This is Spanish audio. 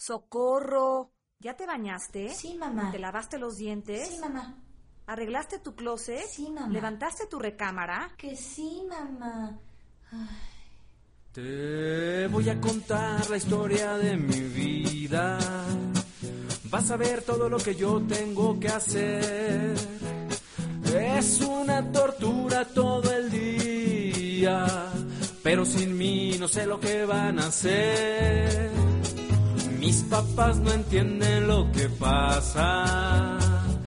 ¡Socorro! ¿Ya te bañaste? Sí, mamá. ¿Te lavaste los dientes? Sí, mamá. ¿Arreglaste tu closet? Sí, mamá. ¿Levantaste tu recámara? Que sí, mamá. Ay. Te voy a contar la historia de mi vida. Vas a ver todo lo que yo tengo que hacer. Es una tortura todo el día, pero sin mí no sé lo que van a hacer. Mis papás no entienden lo que pasa.